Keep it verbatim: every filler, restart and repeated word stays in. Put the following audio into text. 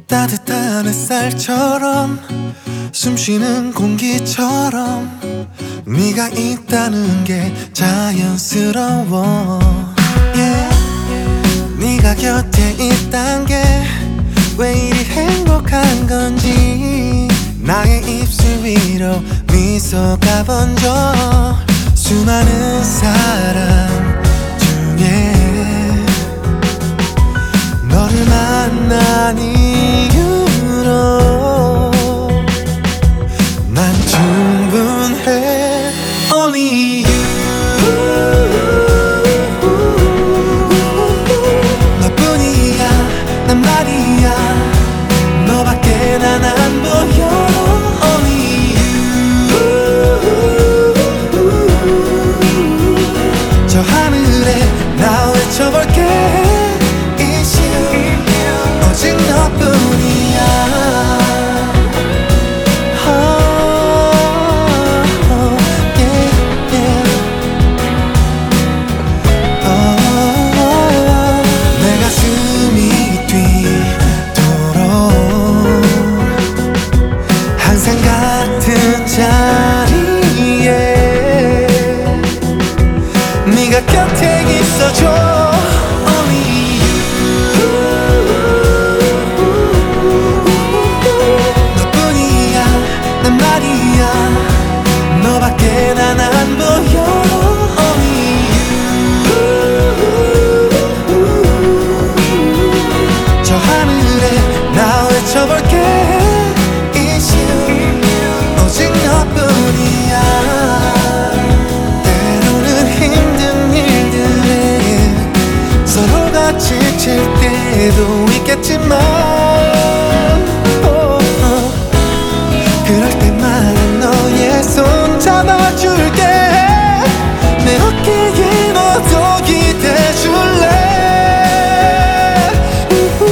따뜻한 햇살처럼 숨쉬는 공기처럼 네가 있다는 게 자연스러워 yeah. 네가 곁에 있단 게 왜 이리 행복한 건지 나의 입술 위로 미소가 번져 수많은 사람 중에 너를 만난 이유로 난 충분해 Only you 너뿐이야 난 말이야 너밖에 난 안 보여 Only you 저 하늘에 나 외쳐볼게 오직 너뿐이야 oh, oh, yeah, yeah. Oh, oh, oh. 내 가슴이 뛰도록 항상 같은 자리에 네가 곁에 있어줘 너밖에 난 안 보여 Only you 저 하늘에 나 외쳐볼게 It's you 오직 너뿐이야 때로는 힘든 일들에 서로가 지칠 때도 있겠지만 그럴 때만 너의 손 잡아줄게 내 어깨에 너도 기대줄래 우후.